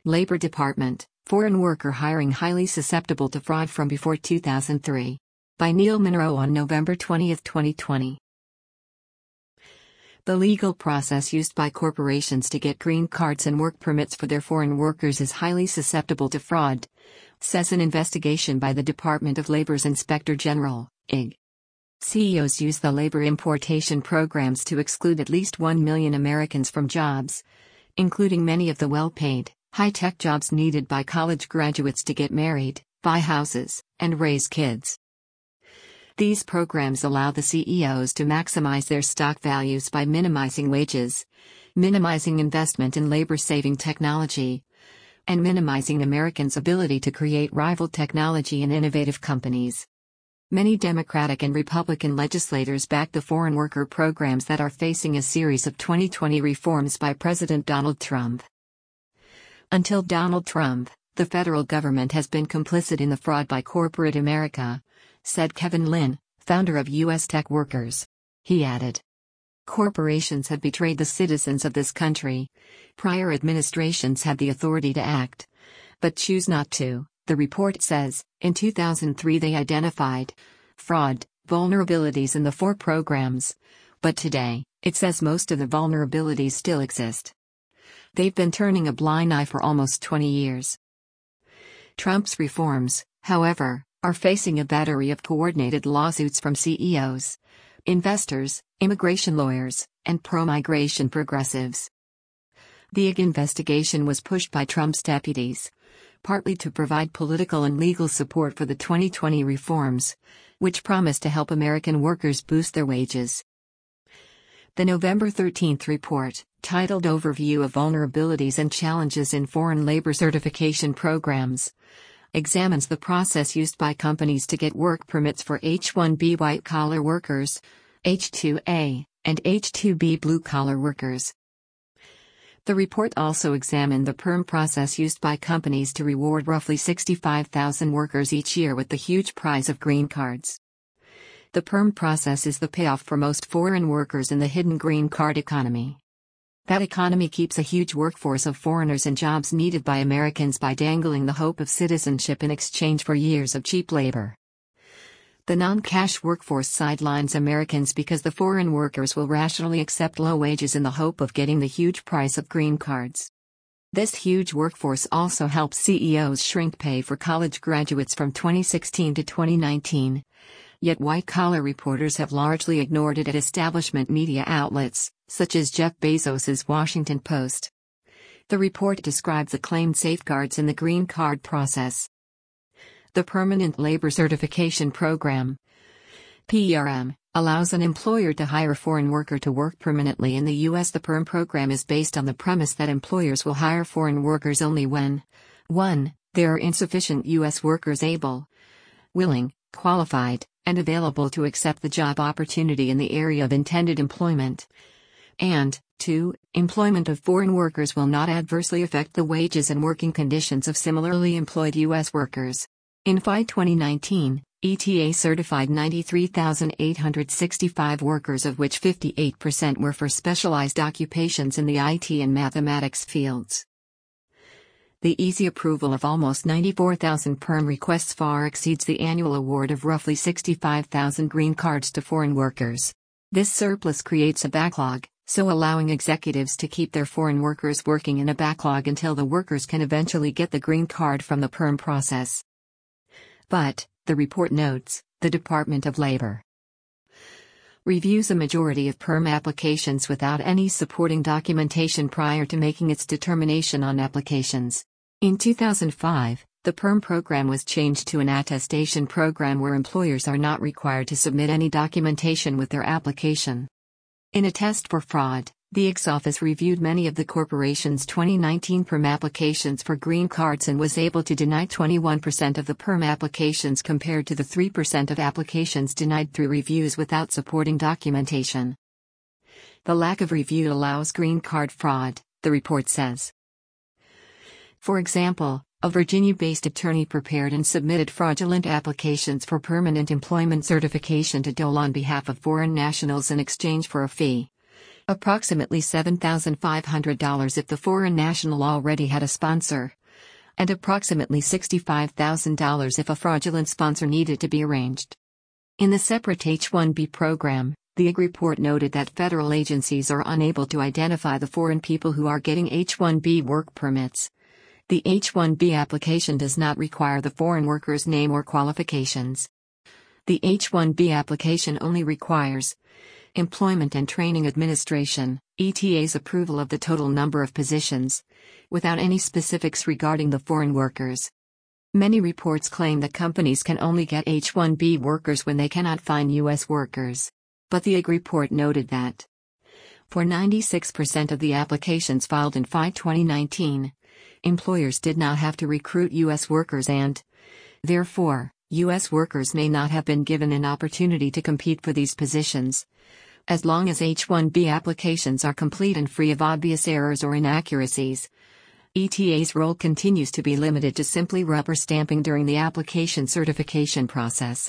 Labor Department, Foreign Worker Hiring Highly Susceptible to Fraud from Before 2003. By Neil Monroe on November 20, 2020. The legal process used by corporations to get green cards and work permits for their foreign workers is highly susceptible to fraud, says an investigation by the Department of Labor's Inspector General, IG. CEOs use the labor importation programs to exclude at least 1 million Americans from jobs, including many of the well-paid, high-tech jobs needed by college graduates to get married, buy houses, and raise kids. These programs allow the CEOs to maximize their stock values by minimizing wages, minimizing investment in labor-saving technology, and minimizing Americans' ability to create rival technology and innovative companies. Many Democratic and Republican legislators back the foreign worker programs that are facing a series of 2020 reforms by President Donald Trump. Until Donald Trump, the federal government has been complicit in the fraud by corporate America, said Kevin Lin, founder of U.S. Tech Workers. He added, "Corporations have betrayed the citizens of this country. Prior administrations had the authority to act, but choose not to." The report says, in 2003 they identified fraud vulnerabilities in the 4 programs, but today, it says most of the vulnerabilities still exist. They've been turning a blind eye for almost 20 years. Trump's reforms, however, are facing a battery of coordinated lawsuits from CEOs, investors, immigration lawyers, and pro-migration progressives. The IG investigation was pushed by Trump's deputies, partly to provide political and legal support for the 2020 reforms, which promise to help American workers boost their wages. The November 13 report, titled Overview of Vulnerabilities and Challenges in Foreign Labor Certification Programs, examines the process used by companies to get work permits for H-1B white-collar workers, H-2A, and H-2B blue-collar workers. The report also examined the perm process used by companies to reward roughly 65,000 workers each year with the huge prize of green cards. The perm process is the payoff for most foreign workers in the hidden green card economy. That economy keeps a huge workforce of foreigners in jobs needed by Americans by dangling the hope of citizenship in exchange for years of cheap labor. The non-cash workforce sidelines Americans because the foreign workers will rationally accept low wages in the hope of getting the huge price of green cards. This huge workforce also helps CEOs shrink pay for college graduates from 2016 to 2019. Yet white-collar reporters have largely ignored it at establishment media outlets, such as Jeff Bezos's Washington Post. The report describes the claimed safeguards in the green card process. The Permanent Labor Certification Program, PRM, allows an employer to hire a foreign worker to work permanently in the U.S. The PERM program is based on the premise that employers will hire foreign workers only when 1. There are insufficient U.S. workers able, willing, qualified, and available to accept the job opportunity in the area of intended employment, and 2. Employment of foreign workers will not adversely affect the wages and working conditions of similarly employed U.S. workers. In FY 2019, ETA certified 93,865 workers, of which 58% were for specialized occupations in the IT and mathematics fields. The easy approval of almost 94,000 perm requests far exceeds the annual award of roughly 65,000 green cards to foreign workers. This surplus creates a backlog, so allowing executives to keep their foreign workers working in a backlog until the workers can eventually get the green card from the perm process. But, the report notes, the Department of Labor reviews a majority of perm applications without any supporting documentation prior to making its determination on applications. In 2005, the PERM program was changed to an attestation program where employers are not required to submit any documentation with their application. In a test for fraud, the IG's office reviewed many of the corporation's 2019 PERM applications for green cards and was able to deny 21% of the PERM applications compared to the 3% of applications denied through reviews without supporting documentation. The lack of review allows green card fraud, the report says. For example, a Virginia-based attorney prepared and submitted fraudulent applications for permanent employment certification to DOL on behalf of foreign nationals in exchange for a fee. approximately $7,500 if the foreign national already had a sponsor, and approximately $65,000 if a fraudulent sponsor needed to be arranged. In the separate H-1B program, the IG report noted that federal agencies are unable to identify the foreign people who are getting H-1B work permits. The H-1B application does not require the foreign worker's name or qualifications. The H-1B application only requires Employment and Training Administration, ETA's approval of the total number of positions, without any specifics regarding the foreign workers. Many reports claim that companies can only get H-1B workers when they cannot find U.S. workers. But the IG report noted that for 96% of the applications filed in FY 2019, employers did not have to recruit U.S. workers and, therefore, U.S. workers may not have been given an opportunity to compete for these positions. As long as H-1B applications are complete and free of obvious errors or inaccuracies, ETA's role continues to be limited to simply rubber stamping during the application certification process.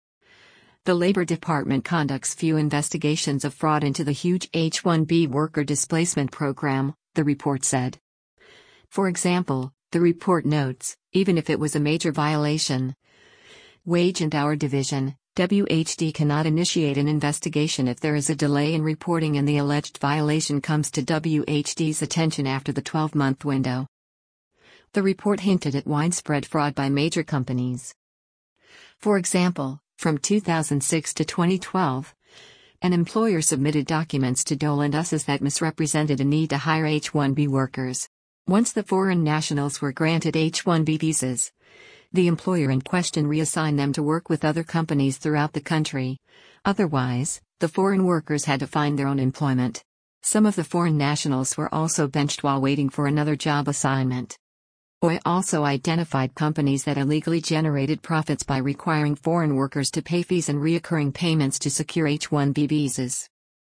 The Labor Department conducts few investigations of fraud into the huge H-1B worker displacement program, the report said. For example, the report notes, even if it was a major violation, Wage and Hour Division, WHD cannot initiate an investigation if there is a delay in reporting and the alleged violation comes to WHD's attention after the 12-month window. The report hinted at widespread fraud by major companies. For example, from 2006 to 2012, an employer submitted documents to Dole and Usses that misrepresented a need to hire H-1B workers. Once the foreign nationals were granted H-1B visas, the employer in question reassigned them to work with other companies throughout the country. Otherwise, the foreign workers had to find their own employment. Some of the foreign nationals were also benched while waiting for another job assignment. OI also identified companies that illegally generated profits by requiring foreign workers to pay fees and recurring payments to secure H-1B visas.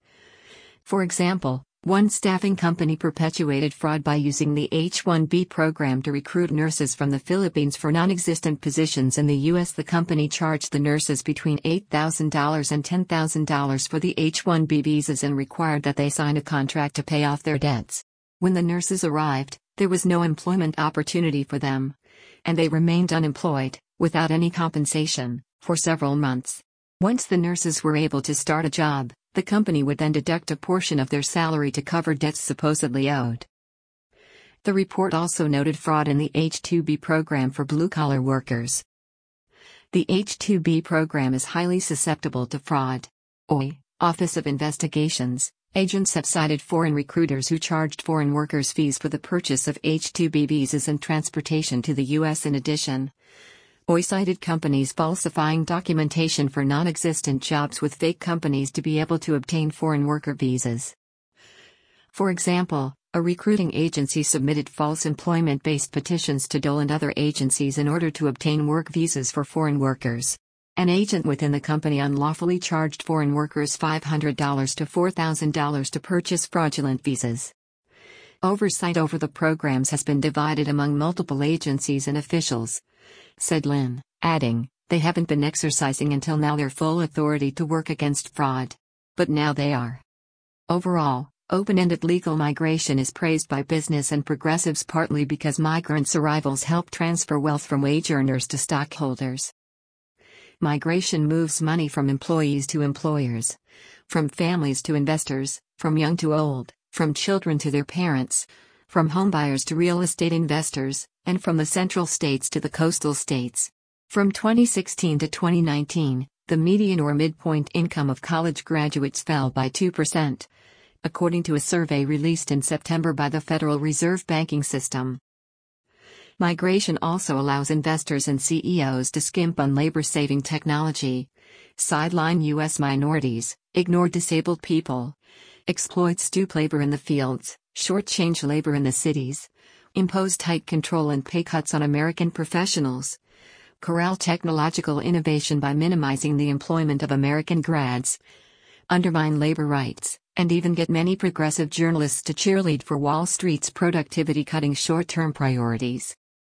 For example, one staffing company perpetuated fraud by using the H-1B program to recruit nurses from the Philippines for non-existent positions in the U.S. The company charged the nurses between $8,000 and $10,000 for the H-1B visas and required that they sign a contract to pay off their debts. When the nurses arrived, there was no employment opportunity for them, and they remained unemployed, without any compensation, for several months. Once the nurses were able to start a job, the company would then deduct a portion of their salary to cover debts supposedly owed. The report also noted fraud in the H-2B program for blue-collar workers. The H-2B program is highly susceptible to fraud. OI, Office of Investigations, agents have cited foreign recruiters who charged foreign workers fees for the purchase of H-2B visas and transportation to the U.S. In addition, OI cited companies falsifying documentation for non-existent jobs with fake companies to be able to obtain foreign worker visas. For example, a recruiting agency submitted false employment-based petitions to Dole and other agencies in order to obtain work visas for foreign workers. An agent within the company unlawfully charged foreign workers $500 to $4,000 to purchase fraudulent visas. Oversight over the programs has been divided among multiple agencies and officials, said Lin, adding, they haven't been exercising until now their full authority to work against fraud. But now they are. Overall, open-ended legal migration is praised by business and progressives partly because migrants' arrivals help transfer wealth from wage earners to stockholders. Migration moves money from employees to employers, from families to investors, from young to old, from children to their parents, from homebuyers to real estate investors, and from the central states to the coastal states. From 2016 to 2019, the median or midpoint income of college graduates fell by 2%, according to a survey released in September by the Federal Reserve Banking System. Migration also allows investors and CEOs to skimp on labor-saving technology, sideline U.S. minorities, ignore disabled people, exploit stoop labor in the fields, shortchange labor in the cities, impose tight control and pay cuts on American professionals, corral technological innovation by minimizing the employment of American grads, undermine labor rights, and even get many progressive journalists to cheerlead for Wall Street's productivity-cutting short-term priorities.